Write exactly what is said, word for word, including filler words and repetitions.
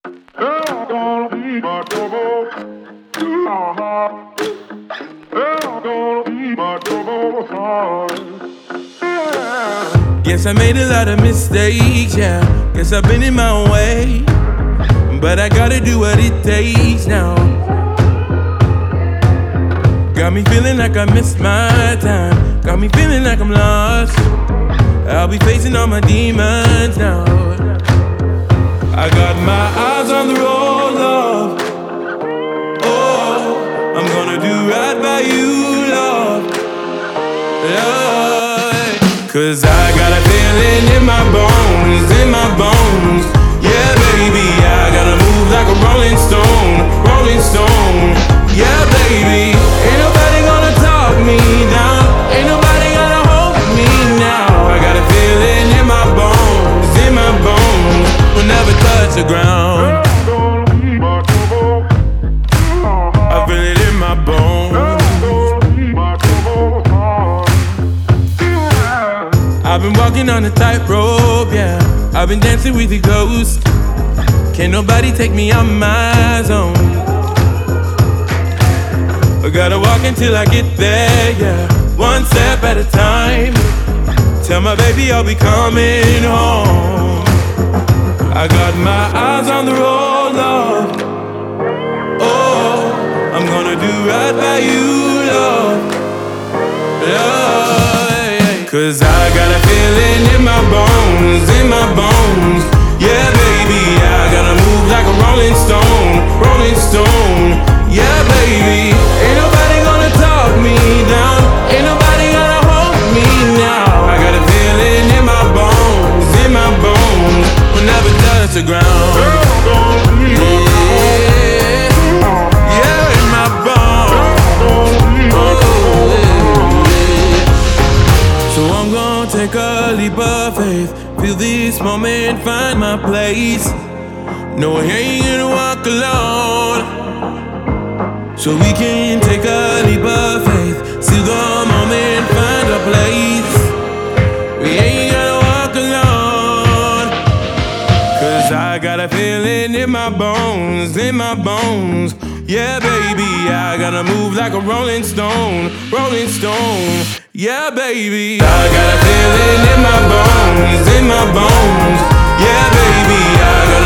Hell gonna be my trouble. Uh-huh. Hell gonna be my trouble. Yeah. Guess I made a lot of mistakes, yeah. Guess I've been in my way, but I gotta do what it takes now. Got me feeling like I missed my time. Got me feeling like I'm lost. I'll be facing all my demons now. I got my eyes on the road, love. Oh, I'm gonna do right by you, love. Love. Cause I got a feeling in my bones, in my bones. Yeah, baby, I gotta move like a rolling stone, rolling stone. Yeah, baby, ain't nobody gonna talk me down. Ain't nobody gonna hold me now. I got a feeling in my bones, in my bones. Will never touch the ground. I feel it in my bones. I've been walking on a tightrope, yeah. I've been dancing with the ghosts. Can't nobody take me out my zone. I gotta walk until I get there, yeah. One step at a time. Tell my baby I'll be coming home. I got my eyes on the road, love. Oh, I'm gonna do right by you, love. Love, yeah. Cause I got a feeling in my bones, in my bones. Yeah, baby, I gotta move like a rolling stone, rolling stone. Yeah, baby, ain't nobody gonna talk me down. Ain't nobody gonna hold me now. I got a feeling in my bones, in my bones. Will never touch the ground. Yeah, yeah, in my bones. Oh, yeah. So I'm gonna take a leap of faith. Feel this moment, find my place. No, I ain't gonna walk alone. So we can take a leap of faith. See the moment, find a place. We ain't gonna walk alone. Cause I got a feeling in my bones, in my bones. Yeah, baby, I gotta move like a rolling stone, rolling stone. Yeah, baby, I got a feeling in my bones, in my bones. Yeah, baby, I got